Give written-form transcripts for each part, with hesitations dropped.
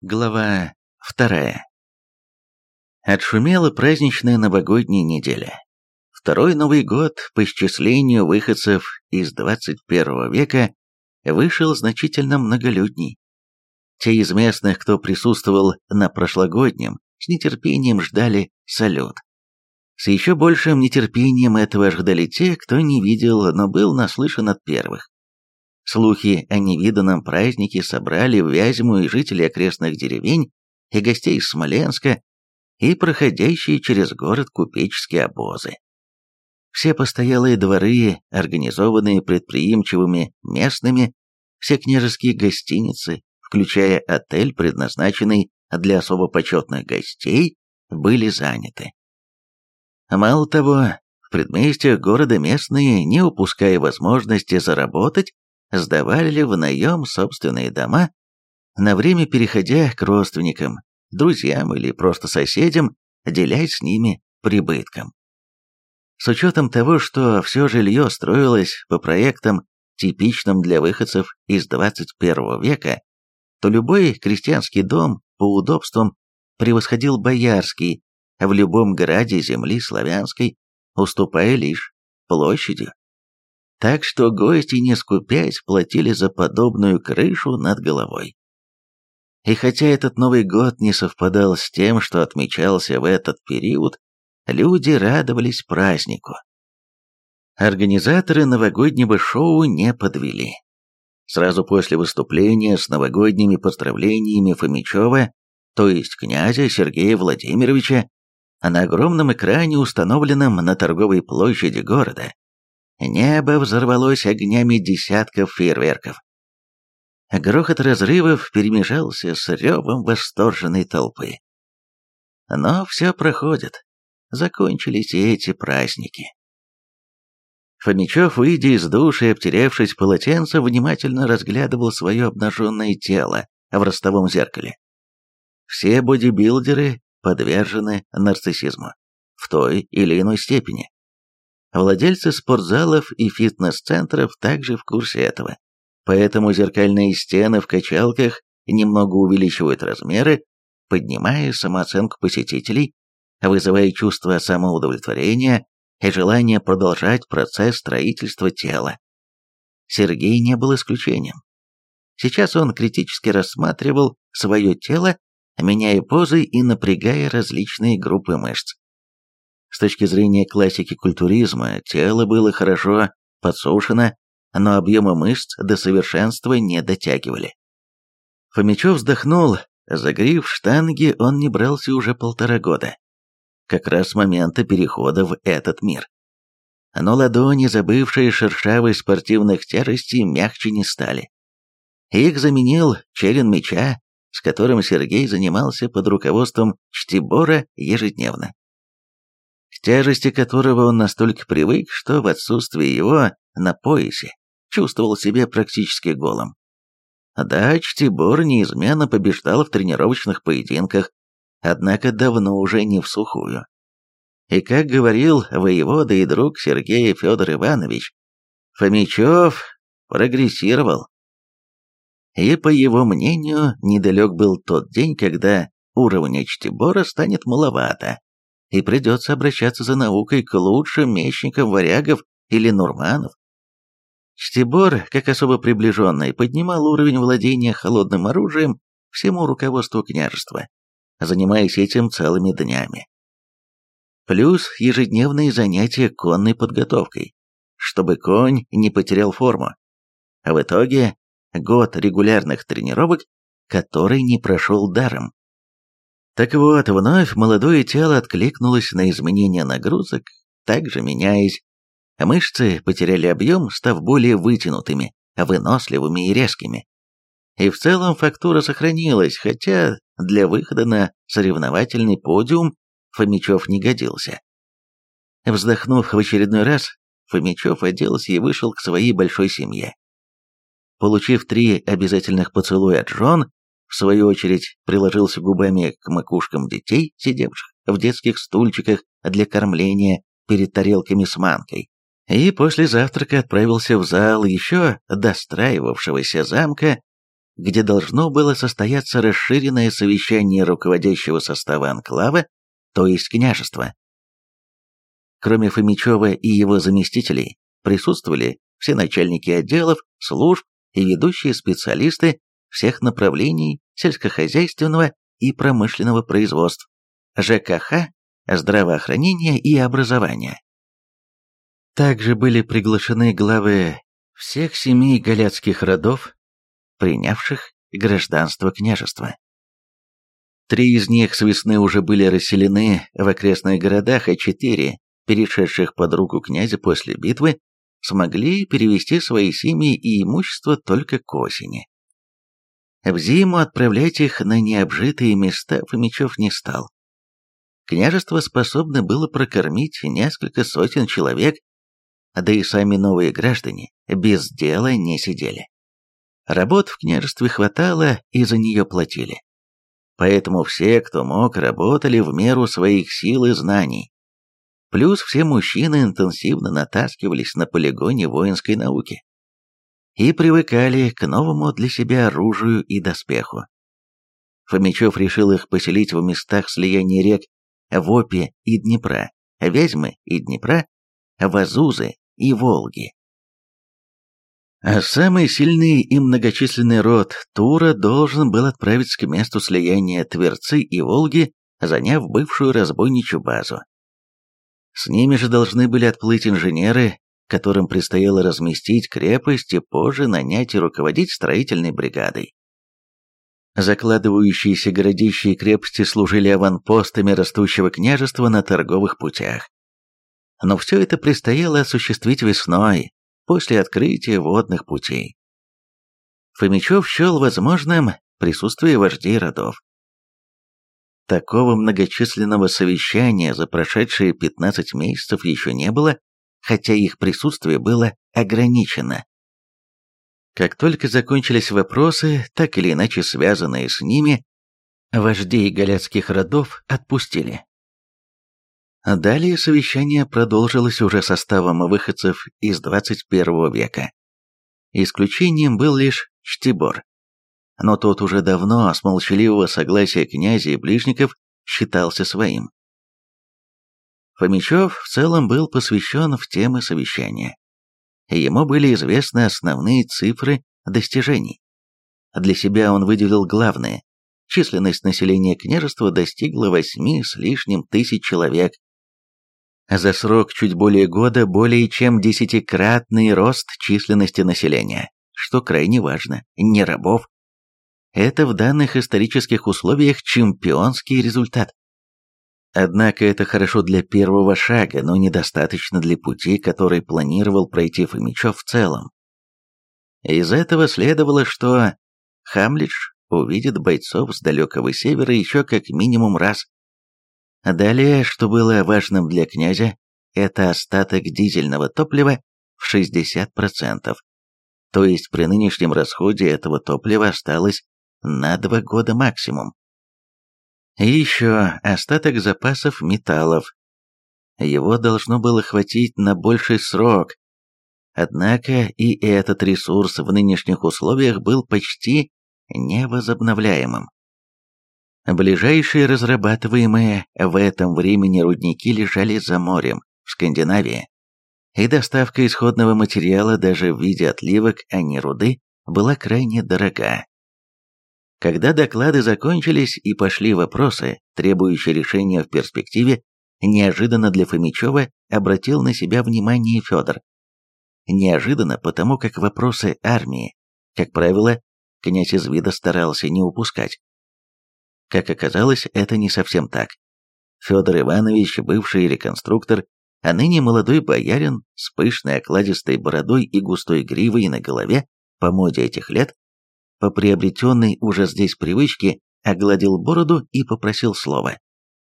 Глава 2. Отшумела праздничная новогодняя неделя. Второй Новый год, по исчислению выходцев из 21 века, вышел значительно многолюдней. Те из местных, кто присутствовал на прошлогоднем, с нетерпением ждали салют. С еще большим нетерпением этого ждали те, кто не видел, но был наслышан от первых. Слухи о невиданном празднике собрали в Вязьму и жителей окрестных деревень, и гостей из Смоленска, и проходящие через город купеческие обозы. Все постоялые дворы, организованные предприимчивыми местными, все княжеские гостиницы, включая отель, предназначенный для особо почетных гостей, были заняты. Мало того, в предместьях города местные, не упуская возможности заработать, сдавали в наем собственные дома, на время переходя к родственникам, друзьям или просто соседям, делясь с ними прибытком. С учетом того, что все жилье строилось по проектам, типичным для выходцев из 21 века, то любой крестьянский дом по удобствам превосходил боярский в любом граде земли славянской, уступая лишь площадью. Так что гости, не скупясь, платили за подобную крышу над головой. И хотя этот Новый год не совпадал с тем, что отмечался в этот период, люди радовались празднику. Организаторы новогоднего шоу не подвели. Сразу после выступления с новогодними поздравлениями Фомичева, то есть князя Сергея Владимировича, на огромном экране, установленном на торговой площади города, небо взорвалось огнями десятков фейерверков. Грохот разрывов перемешался с ревом восторженной толпы. Но все проходит. Закончились и эти праздники. Фомичев, выйдя из души и обтеревшись полотенцем, внимательно разглядывал свое обнаженное тело в ростовом зеркале. Все бодибилдеры подвержены нарциссизму в той или иной степени. Владельцы спортзалов и фитнес-центров также в курсе этого. Поэтому зеркальные стены в качалках немного увеличивают размеры, поднимая самооценку посетителей, вызывая чувство самоудовлетворения и желание продолжать процесс строительства тела. Сергей не был исключением. Сейчас он критически рассматривал свое тело, меняя позы и напрягая различные группы мышц. С точки зрения классики культуризма, тело было хорошо подсушено, но объемы мышц до совершенства не дотягивали. Фомичев вздохнул. За гриф штанги он не брался уже 1,5 года. Как раз с момента перехода в этот мир. Но ладони, забывшие шершавость спортивных тяжестей, мягче не стали. Их заменил член мяча, с которым Сергей занимался под руководством Чтибора ежедневно. К тяжести которого он настолько привык, что в отсутствие его на поясе чувствовал себя практически голым. Да, Чтибор неизменно побеждал в тренировочных поединках, однако давно уже не всухую. И как говорил воевода и друг Сергея Федор Иванович, Фомичев прогрессировал. И, по его мнению, недалек был тот день, когда уровня Чтибора станет маловато, и придется обращаться за наукой к лучшим мечникам варягов или нурманов. Чтибор, как особо приближенный, поднимал уровень владения холодным оружием всему руководству княжества, занимаясь этим целыми днями. Плюс ежедневные занятия конной подготовкой, чтобы конь не потерял форму. А в итоге год регулярных тренировок, который не прошел даром. Так вот, вновь молодое тело откликнулось на изменение нагрузок, также меняясь. Мышцы потеряли объем, став более вытянутыми, выносливыми и резкими. И в целом фактура сохранилась, хотя для выхода на соревновательный подиум Фомичев не годился. Вздохнув в очередной раз, Фомичев оделся и вышел к своей большой семье. Получив 3 обязательных поцелуя от жен, в свою очередь приложился губами к макушкам детей, сидевших в детских стульчиках для кормления перед тарелками с манкой, и после завтрака отправился в зал еще достраивавшегося замка, где должно было состояться расширенное совещание руководящего состава анклава, то есть княжества. Кроме Фомичева и его заместителей, присутствовали все начальники отделов, служб и ведущие специалисты всех направлений сельскохозяйственного и промышленного производств, ЖКХ, здравоохранения и образования. Также были приглашены главы всех 7 галяцких родов, принявших гражданство княжества. 3 из них с весны уже были расселены в окрестных городах, а 4, перешедших под руку князя после битвы, смогли перевести свои семьи и имущество только к осени. В зиму отправлять их на необжитые места Фомичев не стал. Княжество способно было прокормить несколько сотен человек, да и сами новые граждане без дела не сидели. Работ в княжестве хватало и за нее платили. Поэтому все, кто мог, работали в меру своих сил и знаний. Плюс все мужчины интенсивно натаскивались на полигоне воинской науки и привыкали к новому для себя оружию и доспеху. Фомичев решил их поселить в местах слияния рек Вопи и Днепра, Вязьмы и Днепра, Вазузы и Волги. А самый сильный и многочисленный род Тура должен был отправиться к месту слияния Тверцы и Волги, заняв бывшую разбойничью базу. С ними же должны были отплыть инженеры, которым предстояло разместить крепость и позже нанять и руководить строительной бригадой. Закладывающиеся городища и крепости служили аванпостами растущего княжества на торговых путях. Но все это предстояло осуществить весной, после открытия водных путей. Фомичев счел возможным присутствие вождей родов. Такого многочисленного совещания за прошедшие 15 месяцев еще не было, хотя их присутствие было ограничено. Как только закончились вопросы, так или иначе связанные с ними, вождей галяцких родов отпустили. Далее совещание продолжилось уже составом выходцев из 21 века. Исключением был лишь Штибор. Но тот уже давно с молчаливого согласия князя и ближников считался своим. Фомичев в целом был посвящен в темы совещания. Ему были известны основные цифры достижений. Для себя он выделил главные. Численность населения княжества достигла 8 с лишним тысяч человек. За срок чуть более года более чем 10-кратный рост численности населения, что крайне важно, не рабов. Это в данных исторических условиях чемпионский результат. Однако это хорошо для первого шага, но недостаточно для пути, который планировал пройти Фомичев в целом. Из этого следовало, что Хамлидж увидит бойцов с далекого севера еще как минимум раз. Далее, что было важным для князя, это остаток дизельного топлива в 60%. То есть при нынешнем расходе этого топлива осталось на 2 года максимум. И еще остаток запасов металлов. Его должно было хватить на больший срок. Однако и этот ресурс в нынешних условиях был почти невозобновляемым. Ближайшие разрабатываемые в этом времени рудники лежали за морем, в Скандинавии, и доставка исходного материала даже в виде отливок, а не руды, была крайне дорога. Когда доклады закончились и пошли вопросы, требующие решения в перспективе, неожиданно для Фомичева обратил на себя внимание Федор. Неожиданно, потому как вопросы армии, как правило, князь из вида старался не упускать. Как оказалось, это не совсем так. Федор Иванович, бывший реконструктор, а ныне молодой боярин с пышной окладистой бородой и густой гривой на голове, по моде этих лет, по приобретенной уже здесь привычке, огладил бороду и попросил слова.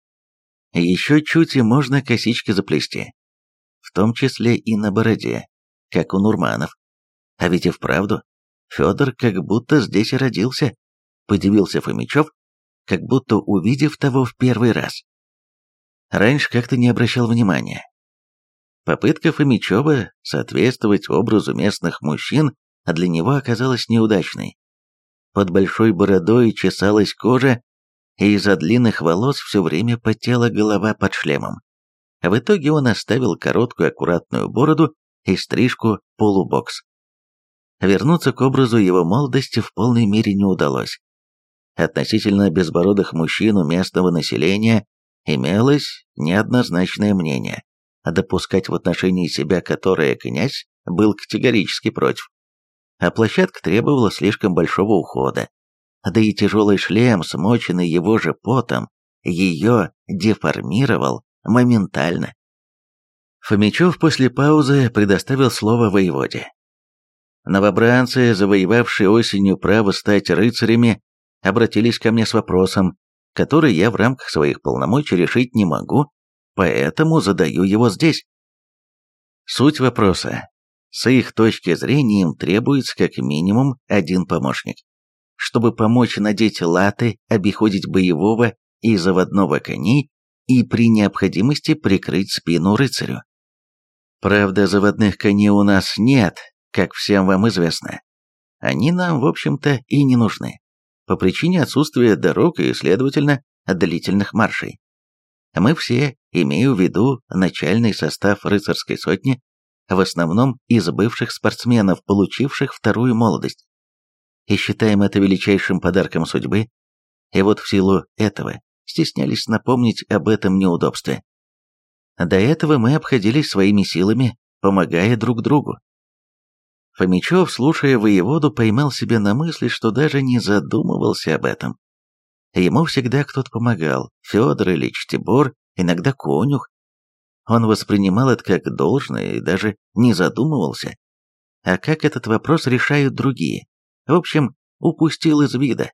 Еще чуть и можно косички заплести, в том числе и на бороде, как у Нурманов. А ведь и вправду, Федор как будто здесь и родился, подивился Фомичев, как будто увидев того в первый раз. Раньше как-то не обращал внимания. Попытка Фомичева соответствовать образу местных мужчин для него оказалась неудачной. под большой бородой чесалась кожа, и из-за длинных волос все время потела голова под шлемом. В итоге он оставил короткую аккуратную бороду и стрижку полубокс. Вернуться к образу его молодости в полной мере не удалось. Относительно безбородых мужчин у местного населения имелось неоднозначное мнение, а допускать в отношении себя которое князь был категорически против. А площадка требовала слишком большого ухода, да и тяжелый шлем, смоченный его же потом, ее деформировал моментально. Фомичев после паузы предоставил слово воеводе. Новобранцы, завоевавшие осенью право стать рыцарями, обратились ко мне с вопросом, который я в рамках своих полномочий решить не могу, поэтому задаю его здесь. Суть вопроса. С их точки зрения им требуется как минимум один помощник, чтобы помочь надеть латы, обиходить боевого и заводного коней и при необходимости прикрыть спину рыцарю. Правда, заводных коней у нас нет, как всем вам известно. Они нам, в общем-то, и не нужны, по причине отсутствия дорог и, следовательно, длительных маршей. Мы все, имею в виду начальный состав рыцарской сотни, в основном из бывших спортсменов, получивших вторую молодость. И считаем это величайшим подарком судьбы, и вот в силу этого стеснялись напомнить об этом неудобстве. До этого мы обходились своими силами, помогая друг другу. Фомичев, слушая воеводу, поймал себя на мысли, что даже не задумывался об этом. Ему всегда кто-то помогал, Федор или Чтибор, иногда конюх. Он воспринимал это как должное и даже не задумывался. А как этот вопрос решают другие? В общем, упустил из вида.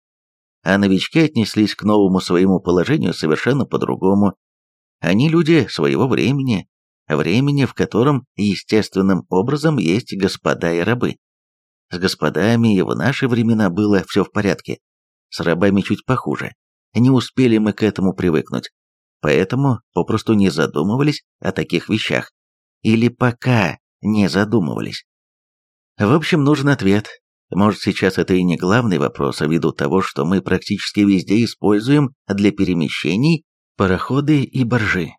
А новички отнеслись к новому своему положению совершенно по-другому. Они люди своего времени, времени, в котором естественным образом есть господа и рабы. С господами и в наши времена было все в порядке, с рабами чуть похуже. Не успели мы к этому привыкнуть, поэтому попросту не задумывались о таких вещах. Или пока не задумывались. В общем, нужен ответ. Может, сейчас это и не главный вопрос, а ввиду того, что мы практически везде используем для перемещений пароходы и баржи.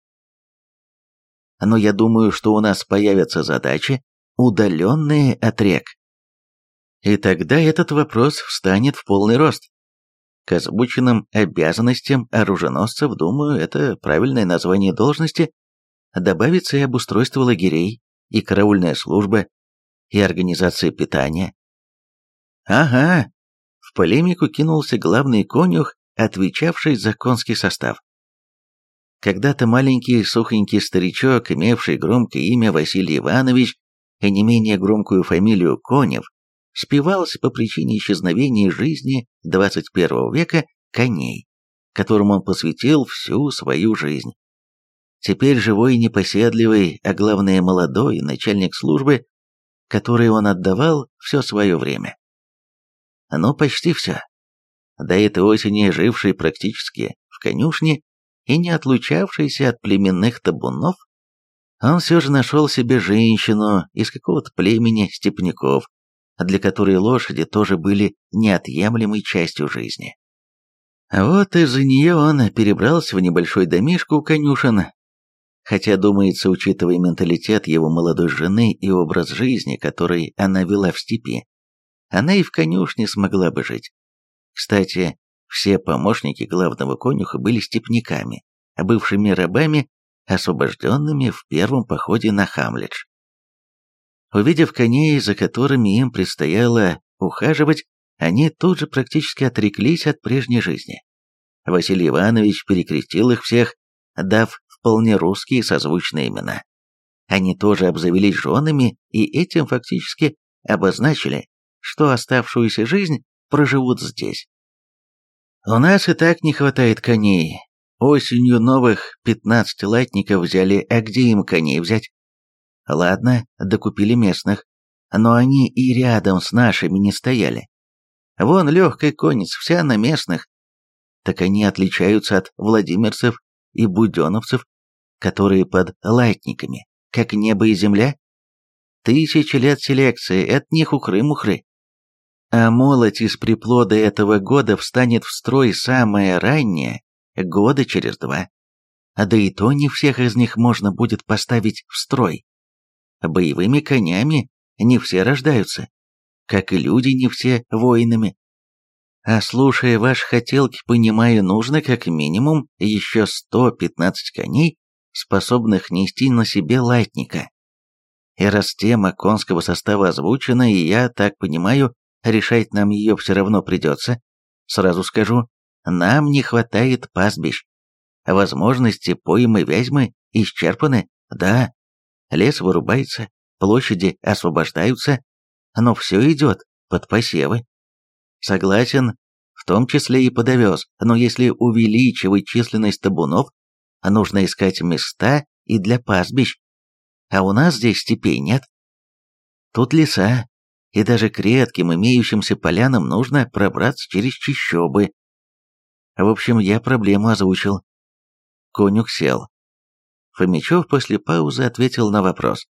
Но я думаю, что у нас появятся задачи, удаленные от рек. И тогда этот вопрос встанет в полный рост. К озвученным обязанностям оруженосцев, думаю, это правильное название должности, добавится и обустройство лагерей, и караульная служба, и организация питания. Ага, в полемику кинулся главный конюх, отвечавший за конский состав. Когда-то маленький сухонький старичок, имевший громкое имя Василий Иванович и не менее громкую фамилию Конев, спивался по причине исчезновения жизни 21 века коней, которым он посвятил всю свою жизнь. Теперь живой и непоседливый, а главное молодой начальник службы, которой он отдавал все свое время. Ну, почти все. До этой осени живший практически в конюшне и не отлучавшийся от племенных табунов, он все же нашел себе женщину из какого-то племени степняков, для которой лошади тоже были неотъемлемой частью жизни. Вот из-за нее он перебрался в небольшой домишко у конюшен, хотя, думается, учитывая менталитет его молодой жены и образ жизни, который она вела в степи, она и в конюшне смогла бы жить. Кстати, все помощники главного конюха были степняками, бывшими рабами, освобожденными в первом походе на Хамлидж. Увидев коней, за которыми им предстояло ухаживать, они тут же практически отреклись от прежней жизни. Василий Иванович перекрестил их всех, дав вполне русские созвучные имена. Они тоже обзавелись женами и этим фактически обозначили, что оставшуюся жизнь проживут здесь. У нас и так не хватает коней. Осенью новых 15 латников взяли, а где им коней взять? Ладно, докупили местных, но они и рядом с нашими не стояли. Вон легкая конница, вся на местных. Так они отличаются от владимирцев и буденовцев, которые под латниками, как небо и земля. 1000 лет селекции, от них ухры-мухры. А молоть из приплода этого года встанет в строй самое раннее, года через 2. Да и то не всех из них можно будет поставить в строй. Боевыми конями не все рождаются, как и люди не все воинами. А слушая ваши хотелки, понимаю, нужно как минимум еще 115 коней, способных нести на себе латника. И раз тема конского состава озвучена, и я так понимаю, решать нам ее все равно придется, сразу скажу, нам не хватает пастбищ. Возможности поймы Вязьмы исчерпаны, да, лес вырубается, площади освобождаются, но все идет под посевы. Согласен, в том числе и под овес, но если увеличивать численность табунов, нужно искать места и для пастбищ, а у нас здесь степей нет. Тут леса, и даже к редким имеющимся полянам нужно пробраться через чащобы. В общем, я проблему озвучил. Конюх сел. Фомичев после паузы ответил на вопрос.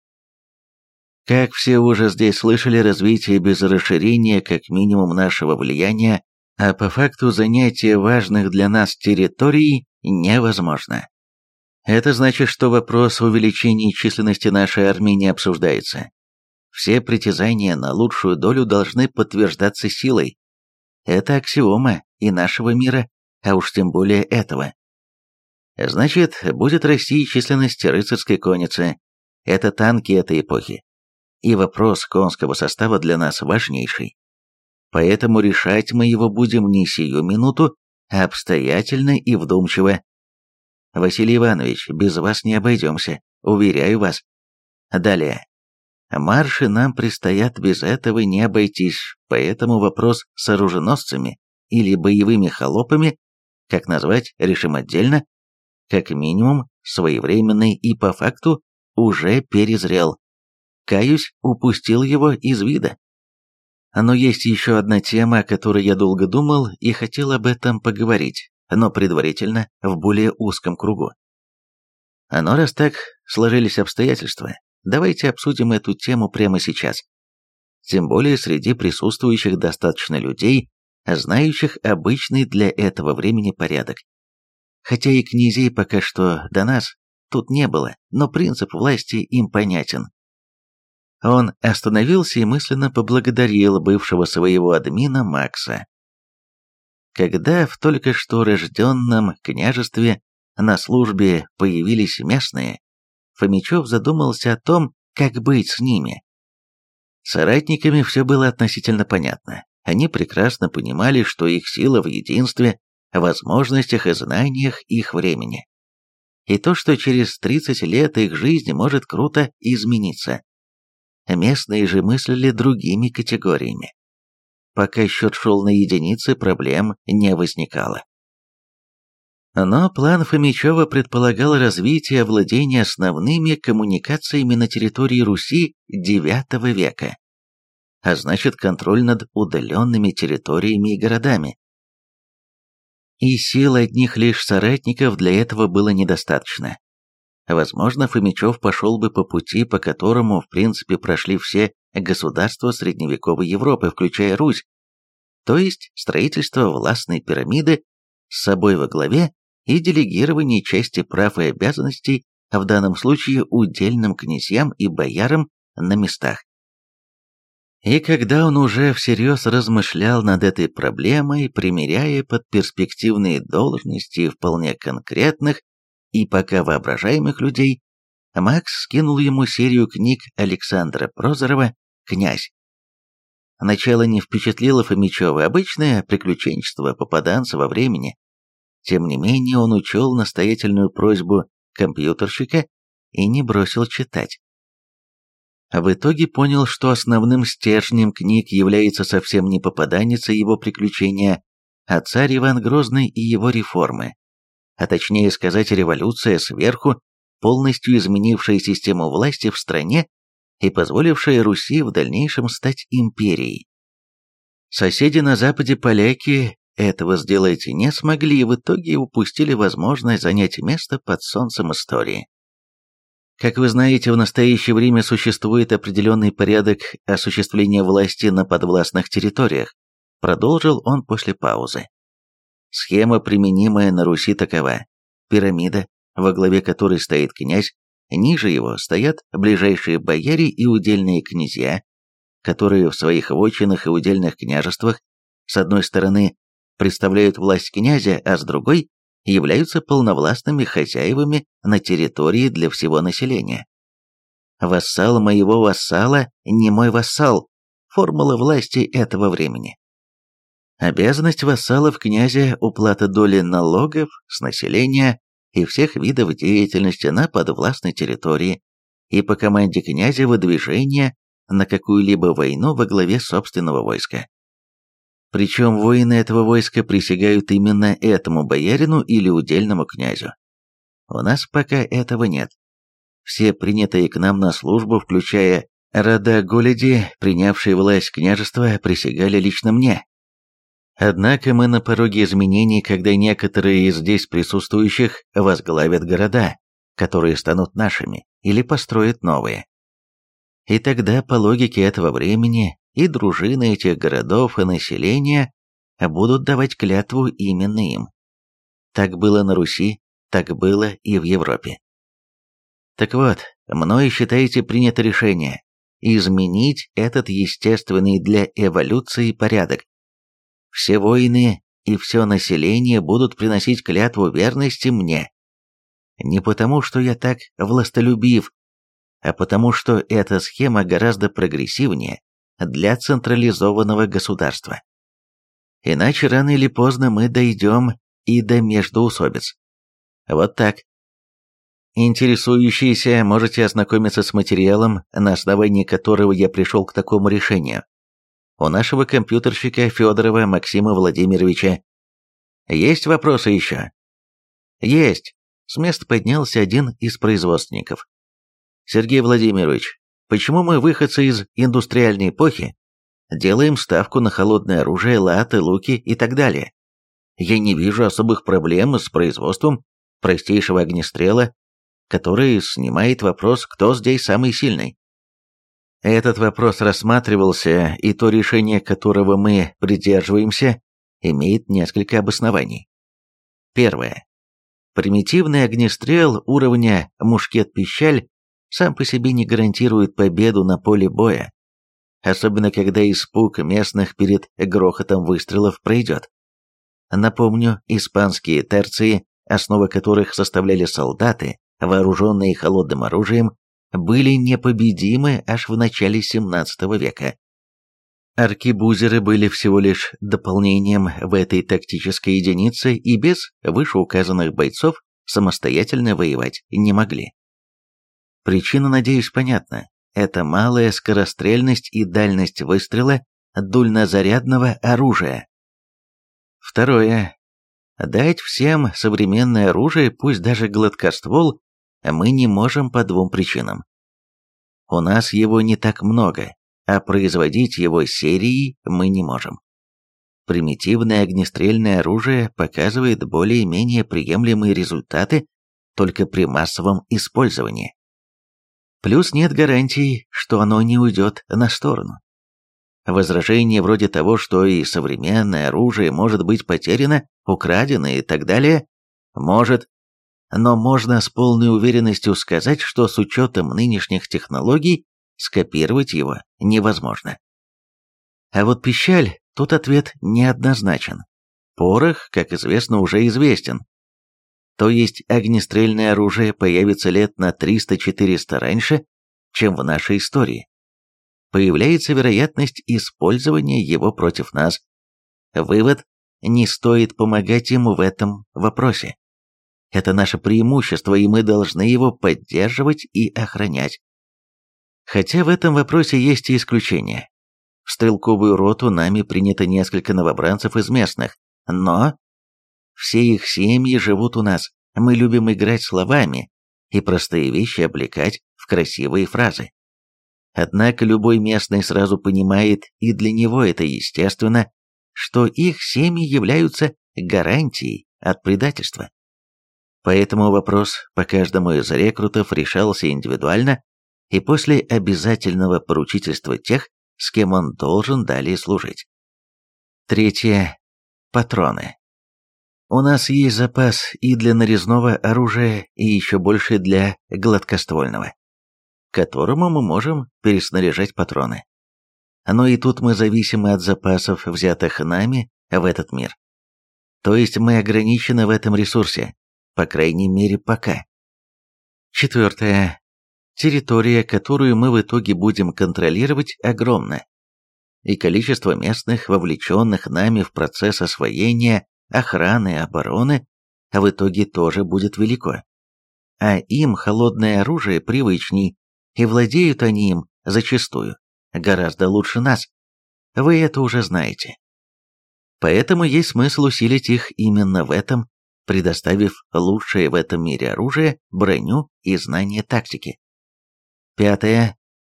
Как все уже здесь слышали, развитие без расширения как минимум нашего влияния, а по факту занятия важных для нас территорий невозможно. Это значит, что вопрос увеличения численности нашей армии не обсуждается. Все притязания на лучшую долю должны подтверждаться силой. Это аксиома и нашего мира, а уж тем более этого. Значит, будет расти численность рыцарской конницы. Это танки этой эпохи. И вопрос конского состава для нас важнейший. Поэтому решать мы его будем не сию минуту, а обстоятельно и вдумчиво. Василий Иванович, без вас не обойдемся, уверяю вас. Далее. Марши нам предстоят без этого не обойтись, поэтому вопрос с оруженосцами или боевыми холопами, как назвать, решим отдельно, как минимум своевременный и по факту уже перезрел. Каюсь, упустил его из вида. Но есть еще одна тема, о которой я долго думал и хотел об этом поговорить, но предварительно в более узком кругу. Но раз так сложились обстоятельства, давайте обсудим эту тему прямо сейчас. Тем более среди присутствующих достаточно людей, знающих обычный для этого времени порядок. Хотя и князей пока что до нас тут не было, но принцип власти им понятен. Он остановился и мысленно поблагодарил бывшего своего админа Макса. Когда в только что рожденном княжестве на службе появились местные, Фомичев задумался о том, как быть с ними. Соратниками все было относительно понятно. Они прекрасно понимали, что их сила в единстве, возможностях и знаниях их времени. И то, что через 30 лет их жизнь может круто измениться. Местные же мыслили другими категориями. Пока счет шел на единицы, проблем не возникало. Но план Фомичева предполагал развитие овладения основными коммуникациями на территории Руси IX века, а значит контроль над удаленными территориями и городами. И сил одних лишь соратников для этого было недостаточно. Возможно, Фомичев пошел бы по пути, по которому, в принципе, прошли все государства средневековой Европы, включая Русь, то есть строительство властной пирамиды с собой во главе и делегирование части прав и обязанностей, в данном случае удельным князьям и боярам на местах. И когда он уже всерьез размышлял над этой проблемой, примеряя под перспективные должности вполне конкретных и пока воображаемых людей, Макс скинул ему серию книг Александра Прозорова «Князь». Начало не впечатлило Фомичева, обычное приключенчество попаданца во времени. Тем не менее он учел настоятельную просьбу компьютерщика и не бросил читать. В итоге понял, что основным стержнем книг является совсем не попаданец и его приключения, а царь Иван Грозный и его реформы. А точнее сказать, революция сверху, полностью изменившая систему власти в стране и позволившая Руси в дальнейшем стать империей. Соседи на западе поляки этого сделать не смогли и в итоге упустили возможность занять место под солнцем истории. Как вы знаете, в настоящее время существует определенный порядок осуществления власти на подвластных территориях, продолжил он после паузы. Схема, применимая на Руси, такова. Пирамида, во главе которой стоит князь, ниже его стоят ближайшие бояре и удельные князья, которые в своих вотчинах и удельных княжествах с одной стороны представляют власть князя, а с другой являются полновластными хозяевами на территории для всего населения. Вассал моего вассала не мой вассал – формула власти этого времени. Обязанность вассалов князя – уплата доли налогов с населения и всех видов деятельности на подвластной территории, и по команде князя выдвижение на какую-либо войну во главе собственного войска. Причем воины этого войска присягают именно этому боярину или удельному князю. У нас пока этого нет. Все принятые к нам на службу, включая рода Голеди, принявшие власть княжества, присягали лично мне. Однако мы на пороге изменений, когда некоторые из здесь присутствующих возглавят города, которые станут нашими, или построят новые. И тогда, по логике этого времени, и дружины этих городов, и население будут давать клятву именно им. Так было на Руси, так было и в Европе. Так вот, мною, считаете, принято решение изменить этот естественный для эволюции порядок. Все воины и все население будут приносить клятву верности мне. Не потому, что я так властолюбив, а потому, что эта схема гораздо прогрессивнее для централизованного государства. Иначе рано или поздно мы дойдем и до междоусобиц. Вот так. Интересующиеся можете ознакомиться с материалом, на основании которого я пришел к такому решению. У нашего компьютерщика Федорова Максима Владимировича. Есть вопросы еще? Есть. С места поднялся один из производственников. Сергей Владимирович, почему мы, выходцы из индустриальной эпохи, делаем ставку на холодное оружие, латы, луки и так далее? Я не вижу особых проблем с производством простейшего огнестрела, который снимает вопрос, кто здесь самый сильный. Этот вопрос рассматривался, и то решение, которого мы придерживаемся, имеет несколько обоснований. Первое. Примитивный огнестрел уровня мушкет-пищаль сам по себе не гарантирует победу на поле боя, особенно когда испуг местных перед грохотом выстрелов пройдет. Напомню, испанские терции, основа которых составляли солдаты, вооруженные холодным оружием, были непобедимы аж в начале 17 века. Аркебузеры были всего лишь дополнением в этой тактической единице и без вышеуказанных бойцов самостоятельно воевать не могли. Причина, надеюсь, понятна. Это малая скорострельность и дальность выстрела дульнозарядного оружия. Второе. Дать всем современное оружие, пусть даже гладкоствол, мы не можем по двум причинам. У нас его не так много, а производить его серией мы не можем. Примитивное огнестрельное оружие показывает более-менее приемлемые результаты только при массовом использовании. Плюс нет гарантий, что оно не уйдет на сторону. Возражения вроде того, что и современное оружие может быть потеряно, украдено и так далее, может, но можно с полной уверенностью сказать, что с учетом нынешних технологий скопировать его невозможно. А вот пищаль, тут ответ неоднозначен. Порох, как известно, уже известен. То есть огнестрельное оружие появится лет на 300-400 раньше, чем в нашей истории. Появляется вероятность использования его против нас. Вывод: не стоит помогать ему в этом вопросе. Это наше преимущество, и мы должны его поддерживать и охранять. Хотя в этом вопросе есть и исключения. В стрелковую роту нами принято несколько новобранцев из местных, но все их семьи живут у нас. Мы любим играть словами и простые вещи облекать в красивые фразы. Однако любой местный сразу понимает, и для него это естественно, что их семьи являются гарантией от предательства. Поэтому вопрос по каждому из рекрутов решался индивидуально и после обязательного поручительства тех, с кем он должен далее служить. Третье. Патроны. У нас есть запас и для нарезного оружия, и еще больше для гладкоствольного, к которому мы можем переснаряжать патроны. Но и тут мы зависимы от запасов, взятых нами в этот мир. То есть мы ограничены в этом ресурсе, по крайней мере пока. Четвертое. Территория, которую мы в итоге будем контролировать, огромна. И количество местных, вовлеченных нами в процесс освоения, охраны и обороны, в итоге тоже будет велико. А им холодное оружие привычней, и владеют они им зачастую гораздо лучше нас. Вы это уже знаете. Поэтому есть смысл усилить их именно в этом, предоставив лучшее в этом мире оружие, броню и знание тактики. Пятое.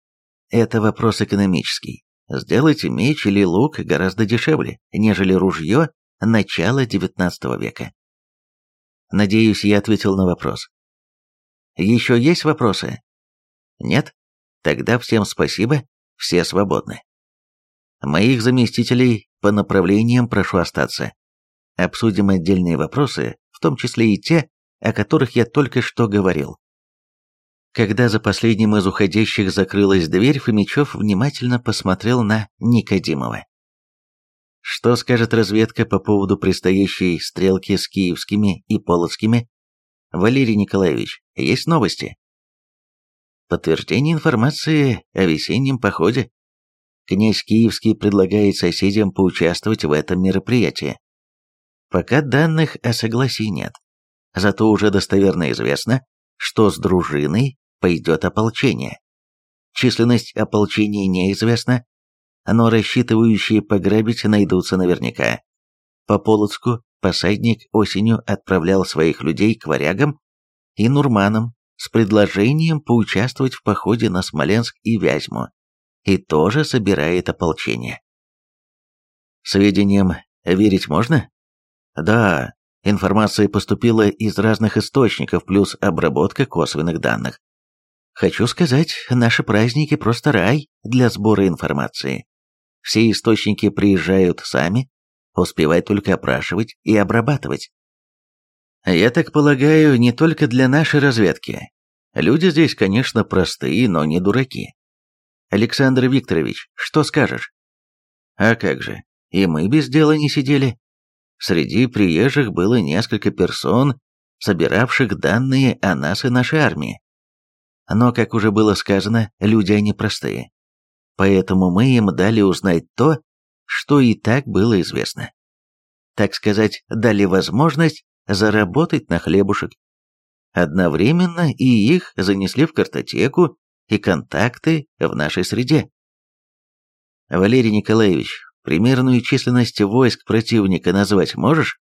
Это вопрос экономический. Сделать меч или лук гораздо дешевле, нежели ружье начала XIX века. Надеюсь, я ответил на вопрос. Еще есть вопросы? Нет? Тогда всем спасибо, все свободны. Моих заместителей по направлениям прошу остаться. Обсудим отдельные вопросы, в том числе и те, о которых я только что говорил. Когда за последним из уходящих закрылась дверь, Фомичев внимательно посмотрел на Никодимова. Что скажет разведка по поводу предстоящей стрелки с киевскими и полоцкими? Валерий Николаевич, есть новости? Подтверждение информации о весеннем походе. Князь Киевский предлагает соседям поучаствовать в этом мероприятии. Пока данных о согласии нет. Зато уже достоверно известно, что с дружиной пойдет ополчение. Численность ополчения неизвестна, но рассчитывающие пограбить найдутся наверняка. По Полоцку посадник осенью отправлял своих людей к варягам и нурманам с предложением поучаствовать в походе на Смоленск и Вязьму, и тоже собирает ополчение. Сведениям верить можно? Да, информация поступила из разных источников, плюс обработка косвенных данных. Хочу сказать, наши праздники просто рай для сбора информации. Все источники приезжают сами, успевай только опрашивать и обрабатывать. Я так полагаю, не только для нашей разведки. Люди здесь, конечно, простые, но не дураки. Александр Викторович, что скажешь? А как же, и мы без дела не сидели. Среди приезжих было несколько персон, собиравших данные о нас и нашей армии. Но, как уже было сказано, люди они простые. Поэтому мы им дали узнать то, что и так было известно. Так сказать, дали возможность заработать на хлебушек. Одновременно и их занесли в картотеку и контакты в нашей среде. Валерий Николаевич, примерную численность войск противника назвать можешь?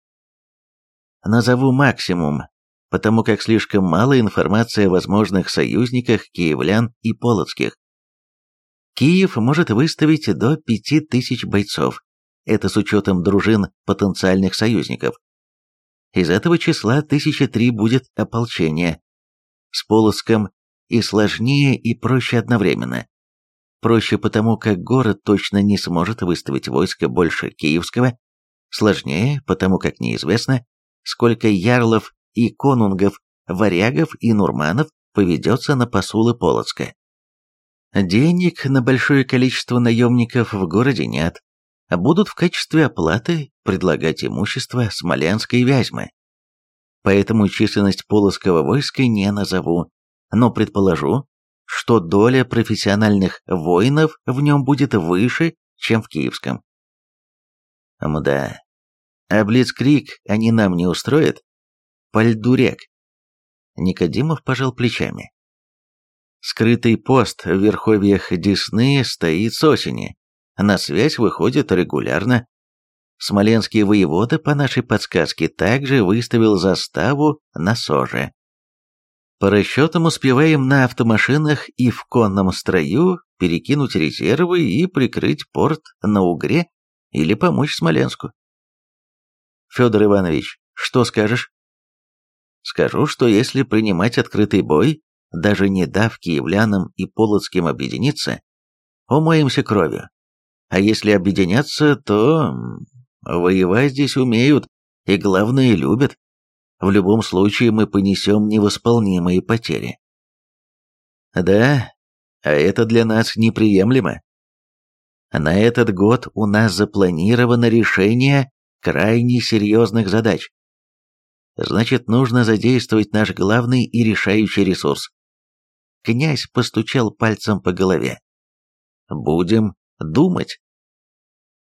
Назову максимум, потому как слишком мало информации о возможных союзниках киевлян и полоцких. Киев может выставить до 5000 бойцов, это с учетом дружин потенциальных союзников. Из этого числа 1003 будет ополчение. С Полоцком и сложнее, и проще одновременно. Проще потому, как город точно не сможет выставить войско больше киевского, сложнее, потому как неизвестно, сколько ярлов и конунгов, варягов и нурманов поведется на посулы Полоцка. Денег на большое количество наемников в городе нет, а будут в качестве оплаты предлагать имущество Смоленска и Вязьмы. Поэтому численность полоцкого войска не назову, но предположу, что доля профессиональных воинов в нем будет выше, чем в киевском. Мда. А блицкриг они нам не устроят? По льду рек. Никодимов пожал плечами. Скрытый пост в верховьях Десны стоит с осени. На связь выходит регулярно. Смоленский воевода по нашей подсказке также выставил заставу на Соже. По расчетам успеваем на автомашинах и в конном строю перекинуть резервы и прикрыть порт на Угре или помочь Смоленску. Федор Иванович, что скажешь? Скажу, что если принимать открытый бой, даже не дав киевлянам и полоцким объединиться, умоемся кровью. А если объединяться, то воевать здесь умеют и, главное, любят. В любом случае мы понесем невосполнимые потери. Да, а это для нас неприемлемо. На этот год у нас запланировано решение крайне серьезных задач. Значит, нужно задействовать наш главный и решающий ресурс. Князь постучал пальцем по голове. Будем думать.